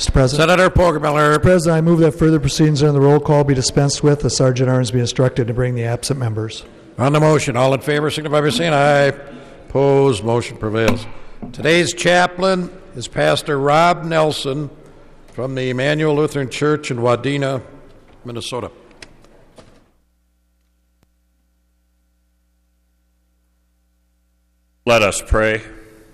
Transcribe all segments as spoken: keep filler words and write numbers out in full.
Mister President. Senator Poggemiller. Mister President, I move that further proceedings under the roll call be dispensed with. The Sergeant at Arms be instructed to bring the absent members. On the motion, all in favor signify by saying aye. Opposed, motion prevails. Today's chaplain is Pastor Rob Nelson from the Emmanuel Lutheran Church in Wadena, Minnesota. Let us pray.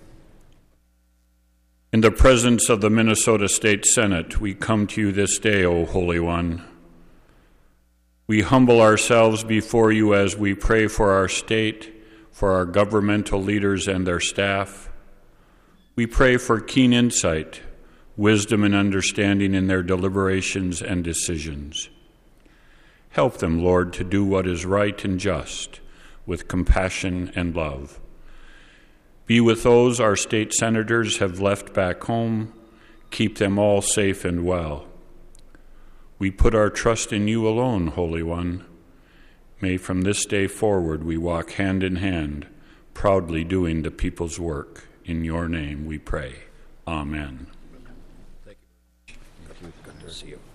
In the presence of the Minnesota State Senate, we come to you this day, O Holy One. We humble ourselves before you as we pray for our state, for our governmental leaders and their staff. We pray for keen insight, wisdom, and understanding in their deliberations and decisions. Help them, Lord, to do what is right and just, with compassion and love. Be with those our state senators have left back home. Keep them all safe and well. We put our trust in you alone, Holy One. May from this day forward we walk hand in hand, proudly doing the people's work. In your name we pray. Amen. Thank you. Thank you. Good to see you.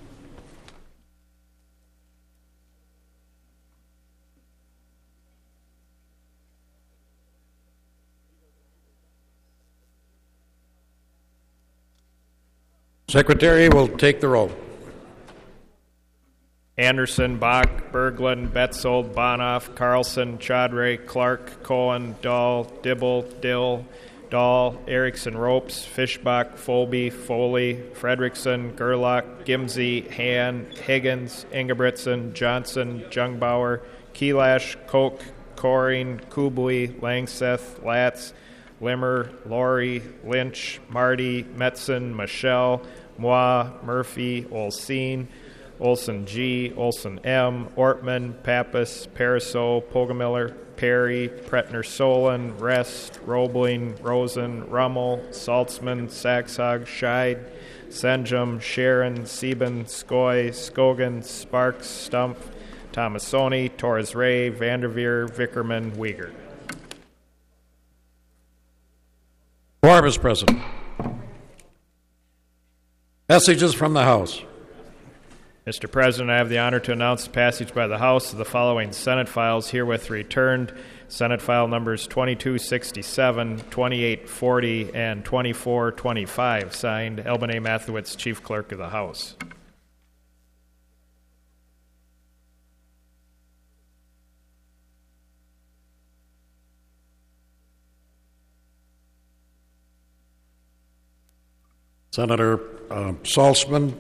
Secretary will take the roll. Anderson, Bach, Berglund, Betzold, Bonoff, Carlson, Chaudhry, Clark, Cohen, Dahl, Dibble, Dill, Dahl, Erickson, Ropes, Fischbach, Folby, Foley, Fredrickson, Gerlach, Gimsey, Han, Higgins, Ingebritsen, Johnson, Jungbauer, Kelash, Koch, Coring, Kubli, Langseth, Latz, Limmer, Laurie, Lynch, Marty, Metzen, Michelle, Moi, Murphy, Olseen, Olson G, Olson M, Ortman, Pappas, Pariseau, Poggemiller, Perry, Pretner Solon, Rest, Roebling, Rosen, Rummel, Saltzman, Saxhog, Scheid, Senjum, Sharon, Sieben, Skoy, Skogan, Sparks, Stumpf, Tomasoni, Torres Ray, Vanderveer, Vickerman, Uyghur. Quorum is present. Messages from the House. Mister President, I have the honor to announce the passage by the House of the following Senate files herewith returned. Senate file numbers twenty-two sixty-seven, twenty-eight forty, and twenty-four twenty-five, signed Elbin A. Mathewitz, Chief Clerk of the House. Senator uh, Saltzman.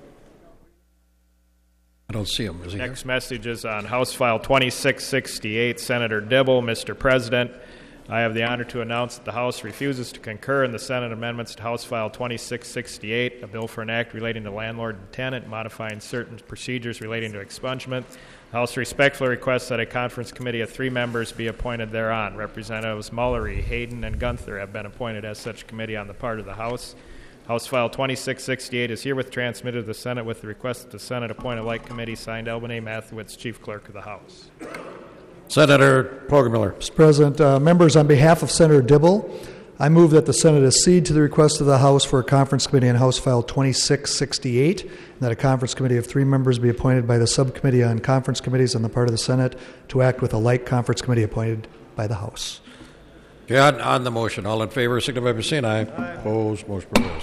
I don't see him. Is he Next here? message is on House File twenty-six sixty-eight. Senator Dibble. Mister President, I have the honor to announce that the House refuses to concur in the Senate amendments to House File twenty-six sixty-eight, a bill for an act relating to landlord and tenant, modifying certain procedures relating to expungement. The House respectfully requests that a conference committee of three members be appointed thereon. Representatives Mullery, Hayden, and Gunther have been appointed as such committee on the part of the House. House File twenty-six sixty-eight is herewith transmitted to the Senate with the request that the Senate appoint a like committee, signed Elbin A. Mathewitz, Chief Clerk of the House. Senator Poggemiller. Mister President, uh, members, on behalf of Senator Dibble, I move that the Senate accede to the request of the House for a conference committee on House File twenty-six sixty-eight, and that a conference committee of three members be appointed by the Subcommittee on Conference Committees on the part of the Senate to act with a like conference committee appointed by the House. Okay, on, on the motion, all in favor signify by saying aye. Aye. Opposed, motion prevails.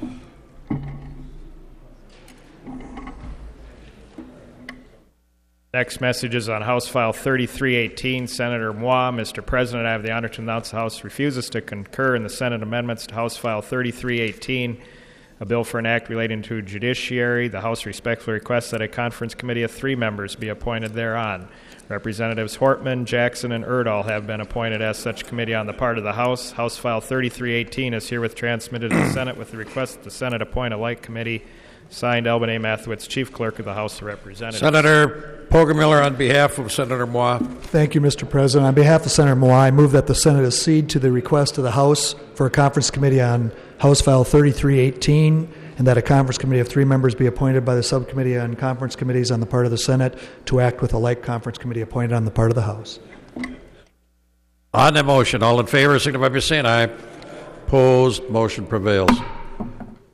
Next message is on House File thirty-three eighteen. Senator Moi. Mister President, I have the honor to announce the House refuses to concur in the Senate amendments to House File thirty-three eighteen, a bill for an act relating to judiciary. The House respectfully requests that a conference committee of three members be appointed thereon. Representatives Hortman, Jackson, and Erdahl have been appointed as such committee on the part of the House. House File thirty-three eighteen is herewith transmitted to the Senate with the request that the Senate appoint a like committee, signed Elbin A. Mathewitz, Chief Clerk of the House of Representatives. Senator Poggemiller on behalf of Senator Moi. Thank you, Mister President. On behalf of Senator Moi, I move that the Senate accede to the request of the House for a conference committee on House File thirty-three eighteen, and that a conference committee of three members be appointed by the Subcommittee on Conference Committees on the part of the Senate to act with a like conference committee appointed on the part of the House. On the motion, all in favor signify by saying aye. Opposed, motion prevails.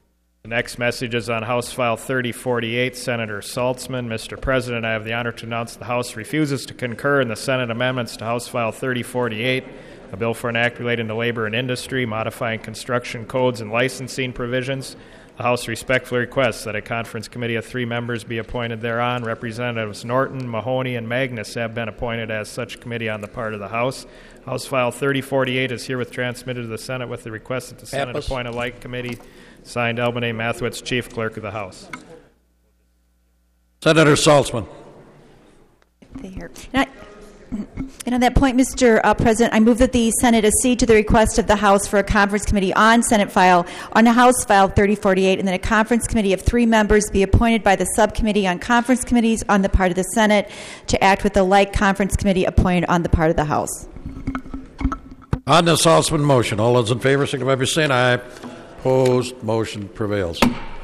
The next message is on House File thirty forty-eight, Senator Saltzman. Mister President, I have the honor to announce the House refuses to concur in the Senate amendments to House File thirty forty-eight, a bill for an act relating to labor and industry, modifying construction codes and licensing provisions. The House respectfully requests that a conference committee of three members be appointed thereon. Representatives Norton, Mahoney, and Magnus have been appointed as such committee on the part of the House. House File thirty forty-eight is herewith transmitted to the Senate with the request that the Senate Pappas. appoint a like committee. Signed, Albany Mathewitz, Chief Clerk of the House. Senator Saltzman. Here. And, I, and on that point, Mister Uh, President, I move that the Senate accede to the request of the House for a conference committee on Senate file, on House File thirty forty-eight, and that a conference committee of three members be appointed by the subcommittee on conference committees on the part of the Senate to act with the like conference committee appointed on the part of the House. On the Saltzman motion, all those in favor signify by saying aye. Opposed, motion prevails.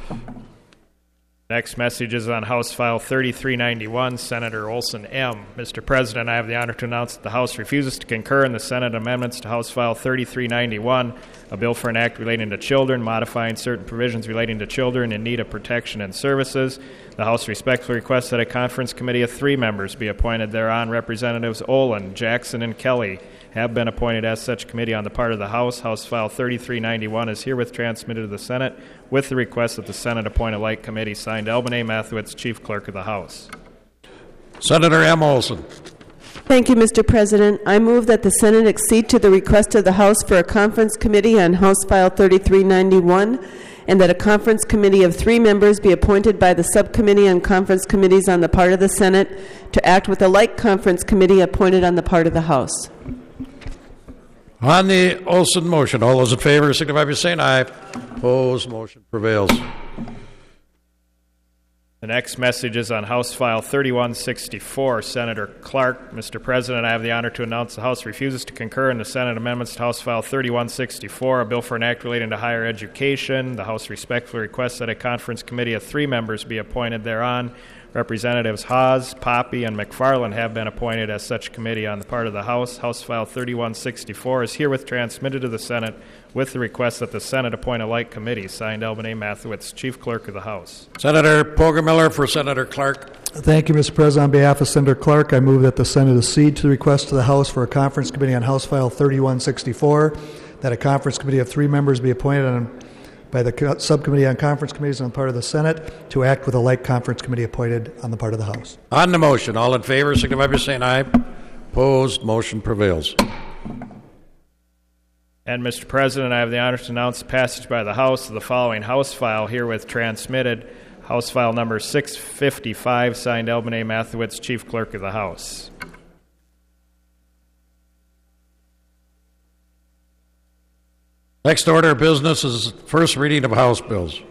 Next message is on House File thirty-three ninety-one, Senator Olson M. Mister President, I have the honor to announce that the House refuses to concur in the Senate amendments to House File thirty-three ninety-one, a bill for an act relating to children, modifying certain provisions relating to children in need of protection and services. The House respectfully requests that a conference committee of three members be appointed thereon. Representatives Olin, Jackson, and Kelly have been appointed as such committee on the part of the House. House File thirty-three ninety-one is herewith transmitted to the Senate with the request that the Senate appoint a like committee. Signed, Albany Mathewitz, Chief Clerk of the House. Senator M. Olson. Thank you, Mister President. I move that the Senate accede to the request of the House for a conference committee on House File thirty-three ninety-one, and that a conference committee of three members be appointed by the subcommittee on conference committees on the part of the Senate to act with a like conference committee appointed on the part of the House. On the Olson motion, all those in favor signify by saying aye. Opposed, motion prevails. The next message is on House File thirty-one sixty-four, Senator Clark. Mister President, I have the honor to announce the House refuses to concur in the Senate amendments to House File thirty-one sixty-four, a bill for an act relating to higher education. The House respectfully requests that a conference committee of three members be appointed thereon. Representatives Haas, Poppy, and McFarland have been appointed as such committee on the part of the House. House File thirty-one sixty-four is herewith transmitted to the Senate with the request that the Senate appoint a like committee. Signed, Albany Mathewitz, Chief Clerk of the House. Senator Poggemiller for Senator Clark. Thank you, Mister President. On behalf of Senator Clark, I move that the Senate accede to the request of the House for a conference committee on House File thirty-one sixty-four, that a conference committee of three members be appointed on, by the subcommittee on conference committees on the part of the Senate to act with a like conference committee appointed on the part of the House. On the motion, all in favor signify by saying aye. Opposed, motion prevails. And, Mister President, I have the honor to announce the passage by the House of the following House file herewith transmitted. House File number six fifty-five, signed Albany Mathewitz, Chief Clerk of the House. Next order of business is first reading of House bills.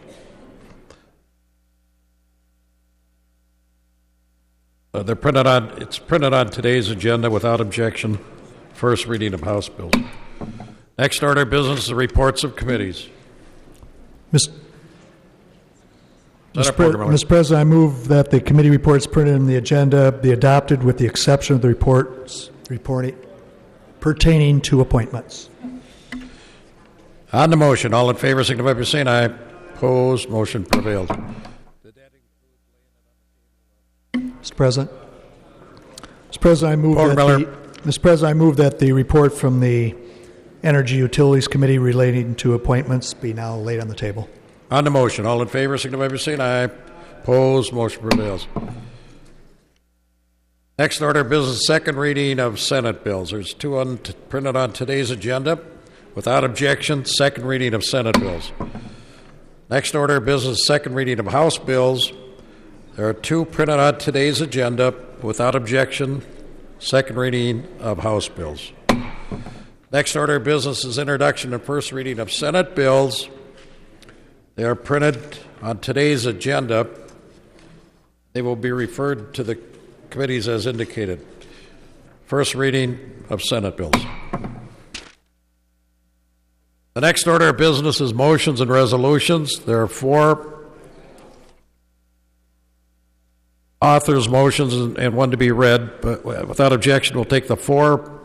Uh, they're printed on. It's printed on today's agenda without objection. First reading of House bills. Next order of business is reports of committees. Mister Senator Pre- Poggemiller. Mister President, I move that the committee reports printed in the agenda be adopted with the exception of the reports reporting pertaining to appointments. On the motion, all in favor signify by saying aye. Opposed, motion prevails. Mister President, Mister President, I move that Poggemiller. the, Mister President, I move that the report from the Energy Utilities Committee relating to appointments be now laid on the table. On the motion, all in favor signify by saying aye. Opposed, motion prevails. Next order of business, second reading of Senate bills. There's two on t- printed on today's agenda. Without objection, second reading of Senate bills. Next order of business, second reading of House bills. There are two printed on today's agenda. Without objection, second reading of House bills. Next order of business is introduction and first reading of Senate bills. They are printed on today's agenda. They will be referred to the committees as indicated. First reading of Senate bills. The next order of business is motions and resolutions. There are four authors' motions and one to be read, but without objection, we'll take the four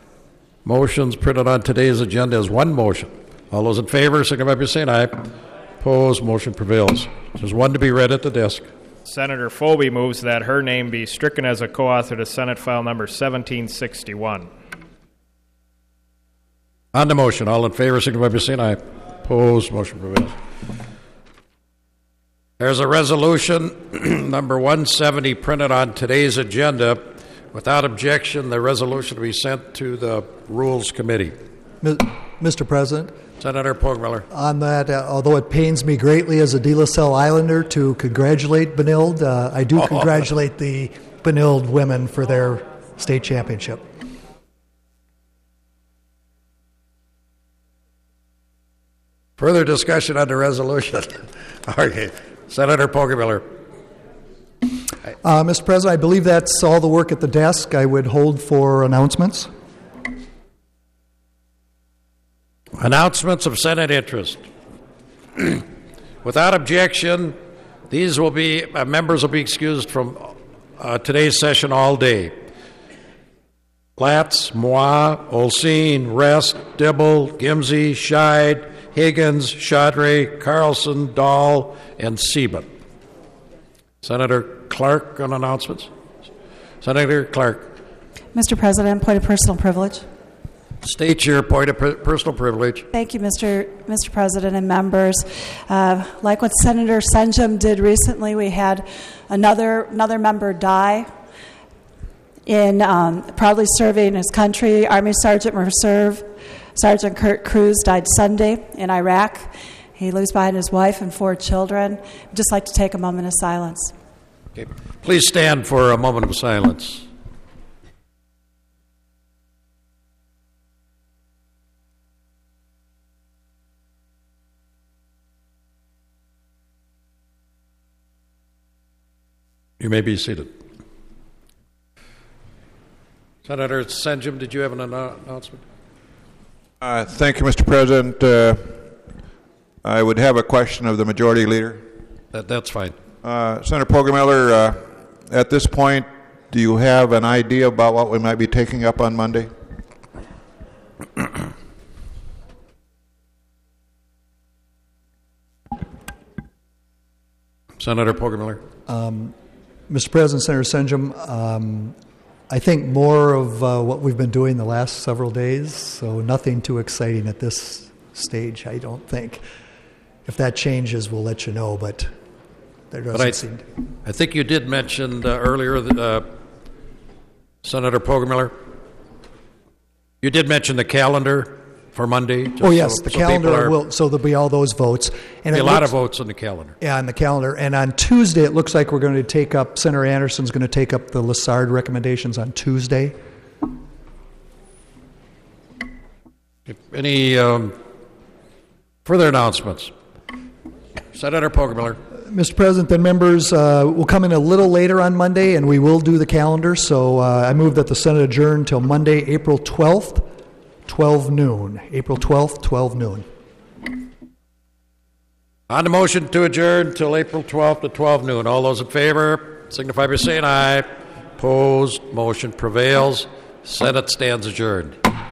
motions printed on today's agenda as one motion. All those in favor, signify by saying aye. Opposed, motion prevails. There's one to be read at the desk. Senator Phoebe moves that her name be stricken as a co-author to Senate File Number seventeen sixty-one. On the motion, all in favor, signify by saying aye. Opposed, motion prevails. There's a resolution, number one seventy, printed on today's agenda. Without objection, the resolution will be sent to the Rules Committee. Mister President, Senator Pogmiller. on that, uh, although it pains me greatly as a De La Salle Islander to congratulate Benilde, uh, I do congratulate the Benilde women for their state championship. Further discussion on the resolution. Okay. Senator Pogmiller. Uh, Mister President, I believe that's all the work at the desk. I would hold for announcements. Announcements of Senate interest. Without objection, these will be, uh, members will be excused from uh, today's session all day. Latz, Mois, Olsine, Rest, Dibble, Gimsey, Scheid, Higgins, Chaudry, Carlson, Dahl, and Sieben. Senator Clark on announcements. Senator Clark. Mister President, point of personal privilege. State your point of per- personal privilege. Thank you, Mister Mister President and members. Uh, like what Senator Senjum did recently, we had another another member die in um, proudly serving his country. Army Sergeant Reserve Sergeant Kurt Cruz died Sunday in Iraq. He leaves behind his wife and four children. I'd just like to take a moment of silence. Okay. Please stand for a moment of silence. You may be seated. Senator Senjum, did you have an annou- announcement? Uh, thank you, Mister President. Uh, I would have a question of the Majority Leader. That, that's fine. Uh, Senator Pogmiller, uh, at this point, do you have an idea about what we might be taking up on Monday? Senator Pogmiller. Um, Mister President, Senator Senjum, um, I think more of uh, what we've been doing the last several days, so nothing too exciting at this stage, I don't think. If that changes, we'll let you know, but there doesn't but I, seem to. I think you did mention uh, earlier, that, uh, Senator Pogmiller, you did mention the calendar for Monday. Just Oh, yes, so, the so calendar are, will, so there'll be all those votes. And be it a lot looks, of votes on the calendar. Yeah, on the calendar. And on Tuesday, it looks like we're going to take up, Senator Anderson's going to take up the Lessard recommendations on Tuesday. If any um, further announcements? Senator Pogmiller. Mister President, then members uh, will come in a little later on Monday, and we will do the calendar. So uh, I move that the Senate adjourn until Monday, April twelfth, twelve noon. April twelfth, twelve noon. On the motion to adjourn till April twelfth at twelve noon. All those in favor signify by saying aye. Opposed, motion prevails. Senate stands adjourned.